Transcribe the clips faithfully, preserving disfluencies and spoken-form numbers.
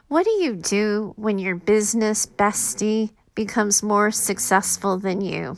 What do you do when your business bestie becomes more successful than you?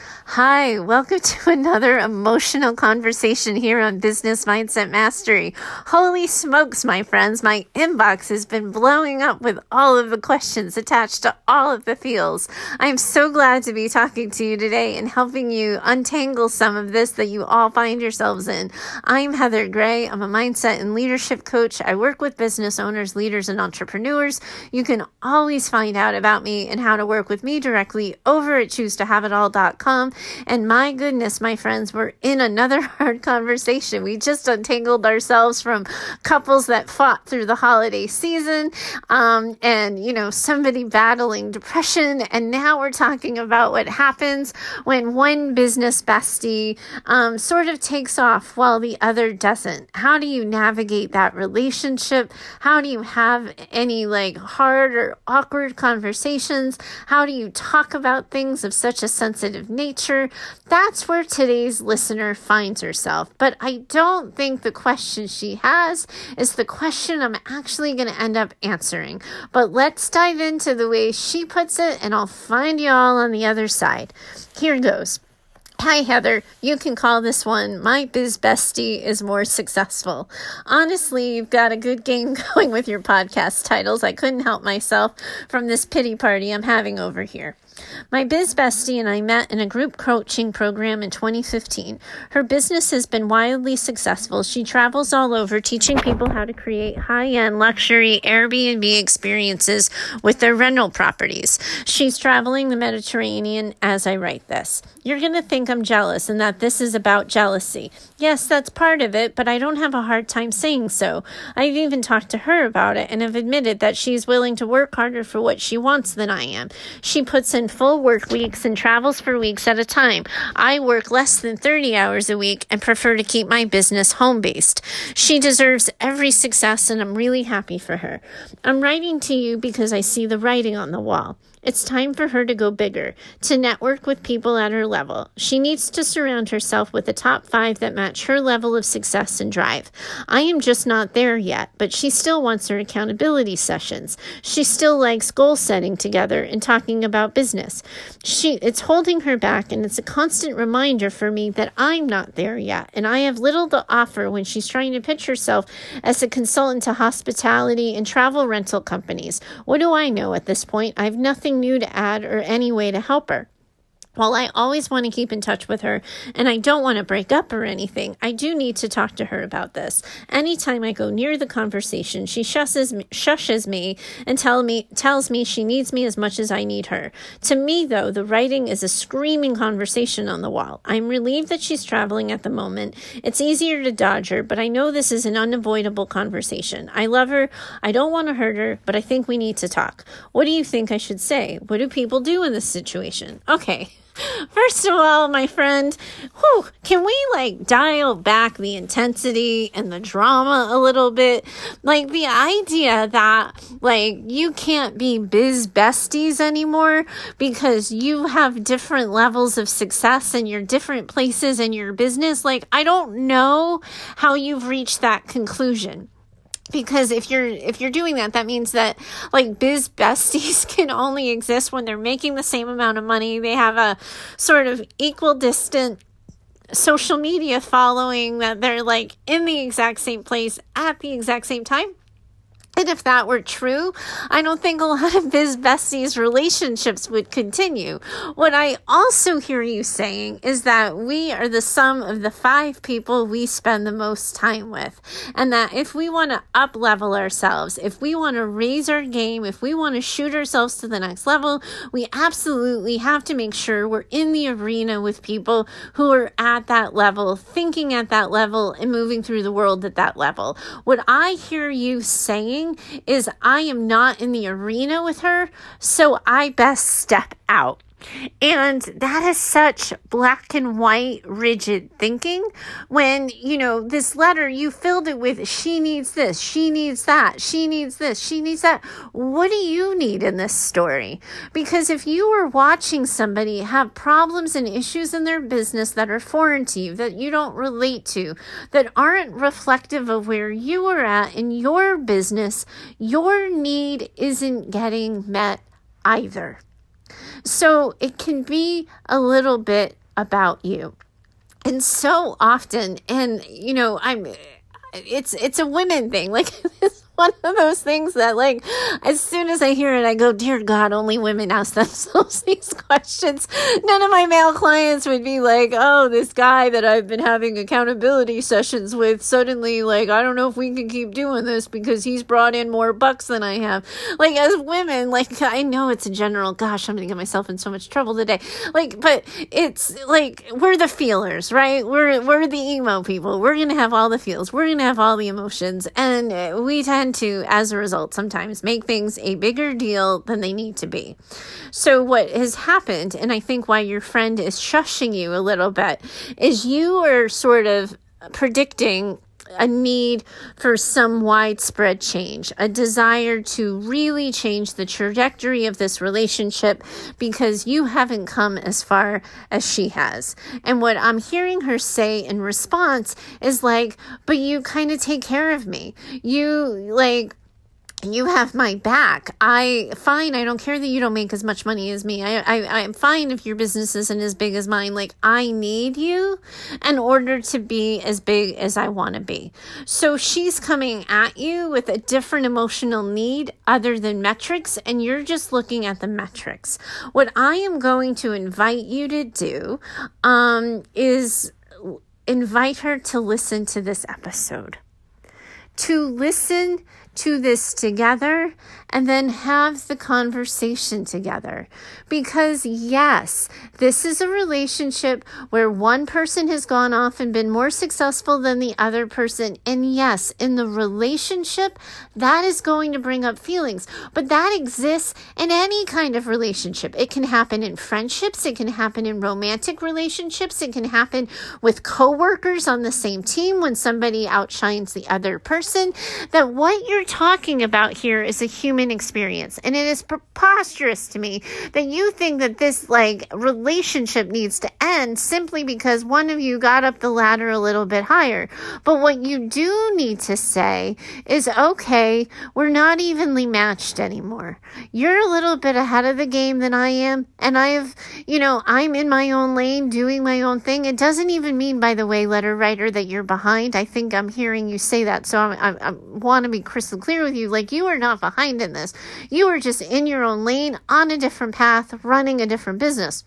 Hi, welcome to another emotional conversation here on Business Mindset Mastery. Holy smokes, my friends, my inbox has been blowing up with all of the questions attached to all of the fields. I'm so glad to be talking to you today and helping you untangle some of this that you all find yourselves in. I'm Heather Gray. I'm a mindset and leadership coach. I work with business owners, leaders, and entrepreneurs. You can always find out about me and how to work with me directly over at choose to have it all dot com. And my goodness, my friends, we're in another hard conversation. We just untangled ourselves from couples that fought through the holiday season, um, and, you know, somebody battling depression. And now we're talking about what happens when one business bestie um, sort of takes off while the other doesn't. How do you navigate that relationship? How do you have any like hard or awkward conversations? How do you talk about things of such a sensitive nature? That's where today's listener finds herself. But I don't think the question she has is the question I'm actually going to end up answering. But let's dive into the way she puts it, and I'll find you all on the other side. Here goes. Hi, Heather. You can call this one, My Biz Bestie is More Successful. Honestly, you've got a good game going with your podcast titles. I couldn't help myself from this pity party I'm having over here. My biz bestie and I met in a group coaching program in twenty fifteen. Her business has been wildly successful. She travels all over teaching people how to create high-end luxury Airbnb experiences with their rental properties. She's traveling the Mediterranean as I write this. You're going to think I'm jealous and that this is about jealousy. Yes, that's part of it, but I don't have a hard time saying so. I've even talked to her about it and have admitted that she's willing to work harder for what she wants than I am. She puts in full work weeks and travels for weeks at a time. I work less than thirty hours a week and prefer to keep my business home-based. She deserves every success, and I'm really happy for her. I'm writing to you because I see the writing on the wall. It's time for her to go bigger, to network with people at her level. She needs to surround herself with the top five that match her level of success and drive. I am just not there yet, but she still wants her accountability sessions. She still likes goal setting together and talking about business. She, it's holding her back, and it's a constant reminder for me that I'm not there yet, and I have little to offer when she's trying to pitch herself as a consultant to hospitality and travel rental companies. What do I know at this point? I have nothing new to add or any way to help her. While I always want to keep in touch with her and I don't want to break up or anything, I do need to talk to her about this. Anytime I go near the conversation, she shushes me, shushes me and tell me, tells me she needs me as much as I need her. To me, though, the writing is a screaming conversation on the wall. I'm relieved that she's traveling at the moment. It's easier to dodge her, but I know this is an unavoidable conversation. I love her. I don't want to hurt her, but I think we need to talk. What do you think I should say? What do people do in this situation? Okay. First of all, my friend, whew, can we like dial back the intensity and the drama a little bit? Like the idea that like you can't be biz besties anymore because you have different levels of success and you're different places in your business. Like, I don't know how you've reached that conclusion. Because if you're if you're doing that, that means that like biz besties can only exist when they're making the same amount of money. They have a sort of equal distant social media following, that they're like in the exact same place at the exact same time. And if that were true, I don't think a lot of biz besties relationships would continue. What I also hear you saying is that we are the sum of the five people we spend the most time with. And that if we want to up level ourselves, if we want to raise our game, if we want to shoot ourselves to the next level, we absolutely have to make sure we're in the arena with people who are at that level, thinking at that level, and moving through the world at that level. What I hear you saying is I am not in the arena with her, so I best step out. And that is such black and white, rigid thinking when, you know, this letter, you filled it with, she needs this, she needs that, she needs this, she needs that. What do you need in this story? Because if you were watching somebody have problems and issues in their business that are foreign to you, that you don't relate to, that aren't reflective of where you are at in your business, your need isn't getting met either. So it can be a little bit about you. And so often, and you know, I'm, it's, it's a women thing. Like it's one of those things that like, as soon as I hear it, I go, dear God, only women ask themselves these questions. None of my male clients would be like, oh, this guy that I've been having accountability sessions with suddenly, like, I don't know if we can keep doing this because he's brought in more bucks than I have. Like as women, like I know it's a general, gosh, I'm going to get myself in so much trouble today. Like, but it's like, we're the feelers, right? We're, we're the emo people. We're going to have all the feels. We're going to have all the emotions. And we tend to, as a result, sometimes make things a bigger deal than they need to be. So what has happened, and I think why your friend is shushing you a little bit, is you are sort of predicting a need for some widespread change, a desire to really change the trajectory of this relationship because you haven't come as far as she has. And what I'm hearing her say in response is like, but you kind of take care of me. You like, you have my back. I, fine, I don't care that you don't make as much money as me. I, I, I'm fine if your business isn't as big as mine. Like, I need you in order to be as big as I want to be. So she's coming at you with a different emotional need other than metrics, and you're just looking at the metrics. What I am going to invite you to do, um, is invite her to listen to this episode. To listen to this together and then have the conversation together. Because yes, this is a relationship where one person has gone off and been more successful than the other person. And yes, in the relationship, that is going to bring up feelings. But that exists in any kind of relationship. It can happen in friendships. It can happen in romantic relationships. It can happen with coworkers on the same team when somebody outshines the other person. That what you're talking about here is a human experience. And it is preposterous to me that you think that this like relationship needs to end simply because one of you got up the ladder a little bit higher. But what you do need to say is, okay, we're not evenly matched anymore. You're a little bit ahead of the game than I am. And I have, you know, I'm in my own lane doing my own thing. It doesn't even mean, by the way, letter writer, that you're behind. I think I'm hearing you say that. So I'm, I, I want to be crystal clear with you. Like, you are not behind in this. You are just in your own lane, on a different path, running a different business.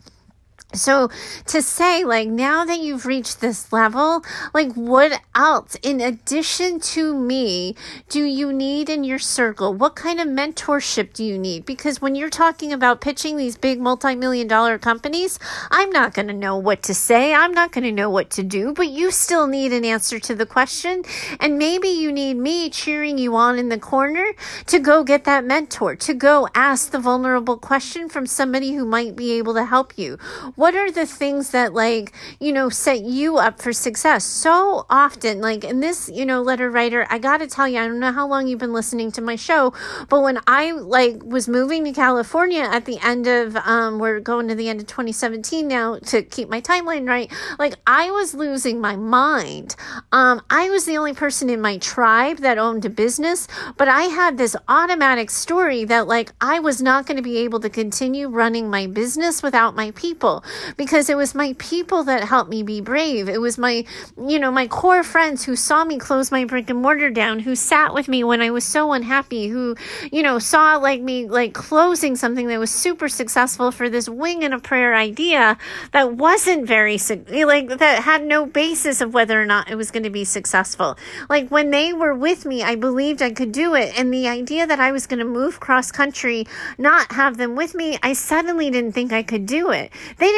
So to say, like, now that you've reached this level, like, what else in addition to me do you need in your circle? What kind of mentorship do you need? Because when you're talking about pitching these big multi-million dollar companies, I'm not going to know what to say. I'm not going to know what to do, but you still need an answer to the question. And maybe you need me cheering you on in the corner to go get that mentor, to go ask the vulnerable question from somebody who might be able to help you. What are the things that, like, you know, set you up for success? So often, like in this, you know, letter writer, I got to tell you, I don't know how long you've been listening to my show, but when I like was moving to California at the end of, um, we're going to the end of twenty seventeen now to keep my timeline right. Like, I was losing my mind. Um, I was the only person in my tribe that owned a business, but I had this automatic story that, like, I was not going to be able to continue running my business without my people. Because it was my people that helped me be brave. It was my, you know, my core friends who saw me close my brick and mortar down, who sat with me when I was so unhappy, who, you know, saw like me, like closing something that was super successful for this wing and a prayer idea that wasn't very, like, that had no basis of whether or not it was going to be successful. Like, when they were with me, I believed I could do it. And the idea that I was going to move cross country, not have them with me, I suddenly didn't think I could do it. They didn't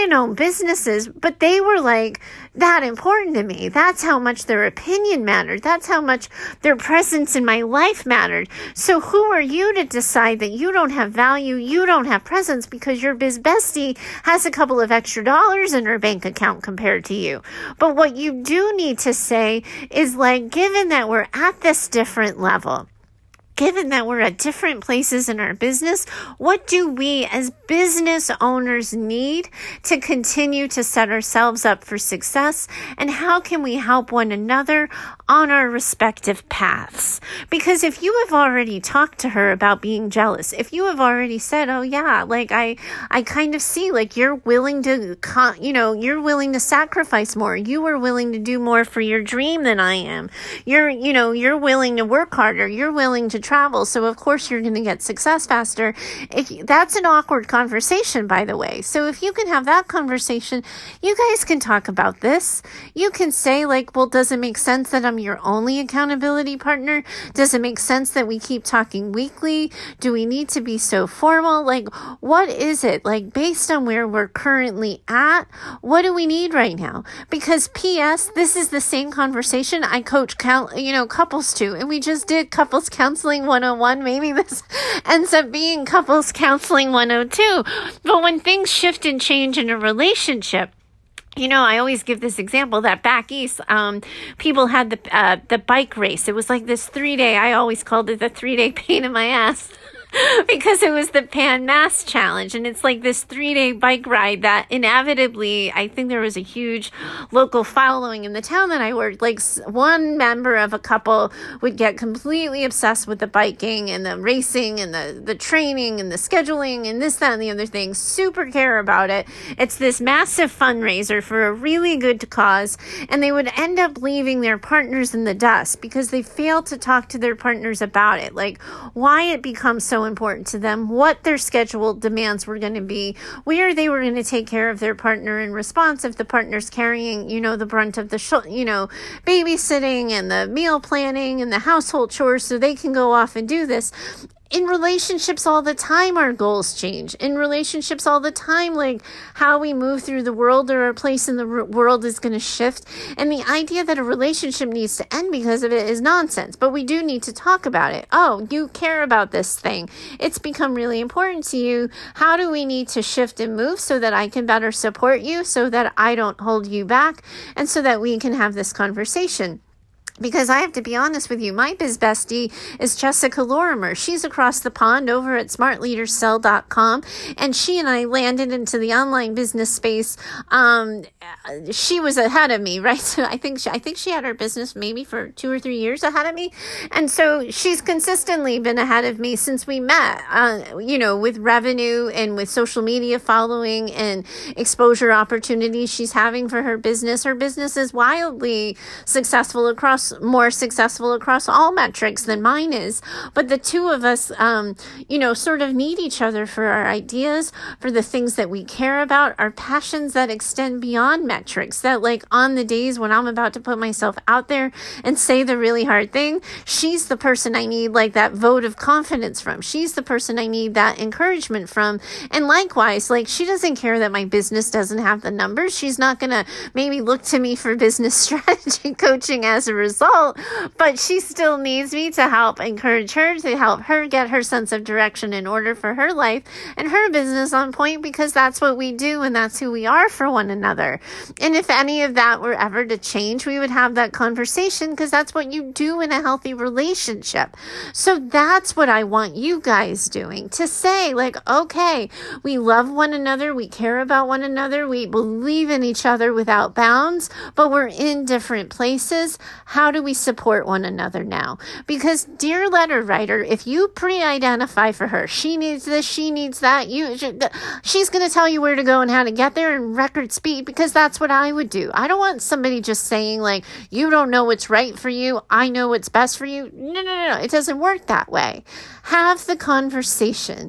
didn't own businesses, but they were like that important to me. That's how much their opinion mattered. That's how much their presence in my life mattered. So who are you to decide that you don't have value, you don't have presence because your biz bestie has a couple of extra dollars in her bank account compared to you? But what you do need to say is like, given that we're at this different level, given that we're at different places in our business, what do we as business owners need to continue to set ourselves up for success? And how can we help one another on our respective paths? Because if you have already talked to her about being jealous, if you have already said, oh yeah, like I, I kind of see like you're willing to, you know, you're willing to sacrifice more. You are willing to do more for your dream than I am. You're, you know, you're willing to work harder. You're willing to travel. So of course you're going to get success faster. If, that's an awkward conversation, by the way. So if you can have that conversation, you guys can talk about this. You can say like, well, does it make sense that I'm your only accountability partner? Does it make sense that we keep talking weekly? Do we need to be so formal? Like, what is it? Like, based on where we're currently at, what do we need right now? Because P S, this is the same conversation I coach, you know, couples to, and we just did couples counseling one oh one. Maybe this ends up being couples counseling one oh two. But when things shift and change in a relationship, you know, I always give this example that back east, um, people had the uh, the bike race. It was like this three day. I always called it the three day pain in my ass. Because it was the Pan Mass Challenge, and it's like this three-day bike ride that inevitably, I think there was a huge local following in the town that I worked. Like one member of a couple would get completely obsessed with the biking and the racing and the, the training and the scheduling and this, that, and the other thing. Super care about it. It's this massive fundraiser for a really good cause, and they would end up leaving their partners in the dust because they failed to talk to their partners about it. Like why it becomes so important to them, what their scheduled demands were going to be, where they were going to take care of their partner in response if the partner's carrying, you know, the brunt of the, sh- you know, babysitting and the meal planning and the household chores so they can go off and do this. In relationships all the time, our goals change. In relationships all the time, like how we move through the world or our place in the r- world is going to shift. And the idea that a relationship needs to end because of it is nonsense. But we do need to talk about it. Oh, you care about this thing. It's become really important to you. How do we need to shift and move so that I can better support you, so that I don't hold you back, and so that we can have this conversation? Because I have to be honest with you, my biz bestie is Jessica Lorimer. She's across the pond over at smart leaders sell dot com, and she and I landed into the online business space. Um, she was ahead of me, right? So I think she, I think she had her business maybe for two or three years ahead of me, and so she's consistently been ahead of me since we met. Uh, you know, with revenue and with social media following and exposure opportunities she's having for her business. Her business is wildly successful across. more successful across all metrics than mine is. But the two of us, um, you know, sort of need each other for our ideas, for the things that we care about, our passions that extend beyond metrics, that like on the days when I'm about to put myself out there and say the really hard thing, she's the person I need like that vote of confidence from. She's the person I need that encouragement from. And likewise, like she doesn't care that my business doesn't have the numbers. She's not going to maybe look to me for business strategy coaching as a result. Result, but she still needs me to help encourage her, to help her get her sense of direction in order for her life and her business on point, because that's what we do and that's who we are for one another. And if any of that were ever to change, we would have that conversation, because that's what you do in a healthy relationship. So that's what I want you guys doing, to say like, okay, we love one another, we care about one another, we believe in each other without bounds, but we're in different places. How do we support one another now? Because dear letter writer, if you pre-identify for her, she needs this, she needs that, you, she's going to tell you where to go and how to get there in record speed, because that's what I would do. I don't want somebody just saying like, you don't know what's right for you, I know what's best for you. No, no, no, no. It doesn't work that way. Have the conversation.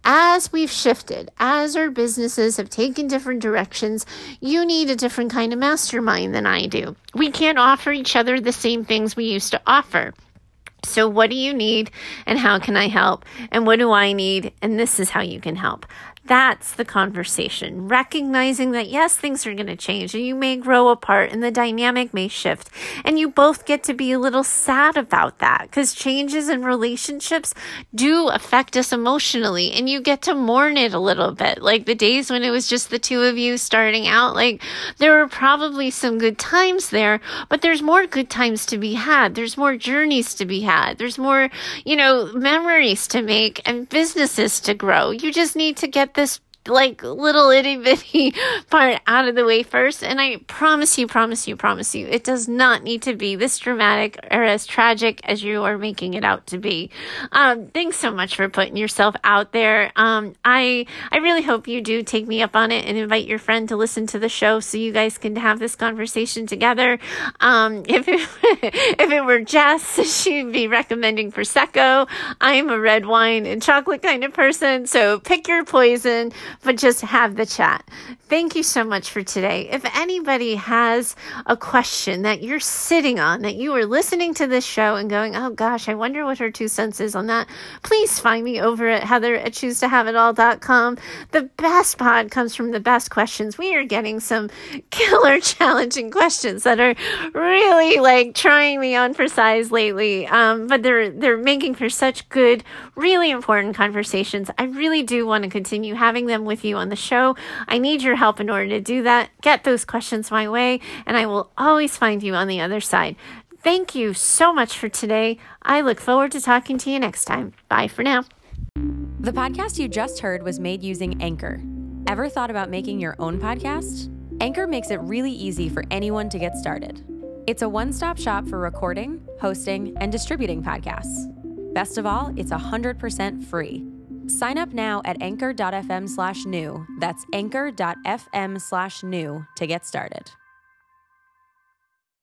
As we've shifted, as our businesses have taken different directions, you need a different kind of mastermind than I do. We can't offer each other the same things we used to offer. So what do you need and how can I help? And what do I need? And this is how you can help. That's the conversation. Recognizing that, yes, things are going to change and you may grow apart and the dynamic may shift. And you both get to be a little sad about that because changes in relationships do affect us emotionally, and you get to mourn it a little bit. Like the days when it was just the two of you starting out, like there were probably some good times there, but there's more good times to be had. There's more journeys to be had. There's more, you know, memories to make and businesses to grow. You just need to get this like little itty bitty part out of the way first. And I promise you, promise you, promise you, it does not need to be this dramatic or as tragic as you are making it out to be. Um, thanks so much for putting yourself out there. Um, I, I really hope you do take me up on it and invite your friend to listen to the show so you guys can have this conversation together. Um, if it, if it were Jess, she'd be recommending Prosecco. I'm a red wine and chocolate kind of person. So pick your poison, but just have the chat. Thank you so much for today. If anybody has a question that you're sitting on, that you are listening to this show and going, oh gosh, I wonder what her two cents is on that, please find me over at heather at choose to have it all dot com. The best pod comes from the best questions. We are getting some killer challenging questions that are really like trying me on for size lately. Um, but they're, they're making for such good, really important conversations. I really do want to continue having them with you on the show. I need your help in order to do that. Get those questions my way, and I will always find you on the other side. Thank you so much for today. I look forward to talking to you next time. Bye for now. The podcast you just heard was made using Anchor. Ever thought about making your own podcast? Anchor makes it really easy for anyone to get started. It's a one-stop shop for recording, hosting, and distributing podcasts. Best of all, it's one hundred percent free. Sign up now at anchor dot f m slash new. That's anchor dot f m slash new to get started.